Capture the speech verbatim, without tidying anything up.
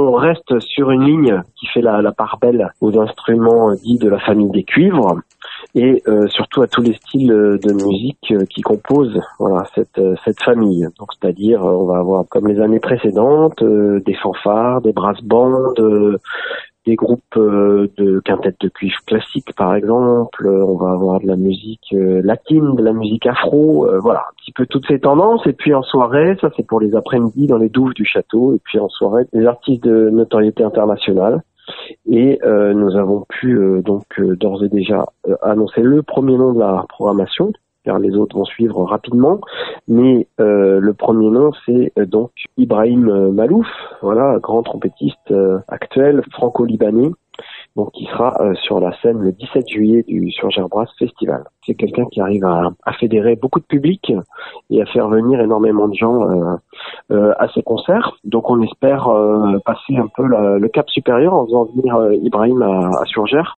on reste sur une ligne qui fait la, la part belle aux instruments dits de la famille des cuivres et euh, surtout à tous les styles de musique qui composent voilà cette cette famille. Donc c'est-à-dire on va avoir comme les années précédentes euh, des fanfares, des brass bands, euh, des groupes euh, de quintettes de cuivre classiques par exemple, on va avoir de la musique euh, latine, de la musique afro, euh, voilà, un petit peu toutes ces tendances. Et puis en soirée, ça c'est pour les après-midi dans les douves du château, et puis en soirée, des artistes de notoriété internationale. Et euh, nous avons pu euh, donc euh, d'ores et déjà euh, annoncer le premier nom de la programmation, car les autres vont suivre rapidement. Mais euh, le premier nom, c'est euh, donc Ibrahim Malouf, voilà, grand trompettiste euh, actuel, franco-libanais, donc qui sera euh, sur la scène le dix-sept juillet du Surgères Brass Festival. C'est quelqu'un qui arrive à, à fédérer beaucoup de public et à faire venir énormément de gens euh, euh, à ses concerts. Donc on espère euh, passer un peu la, le cap supérieur en faisant venir euh, Ibrahim à, à Surgères.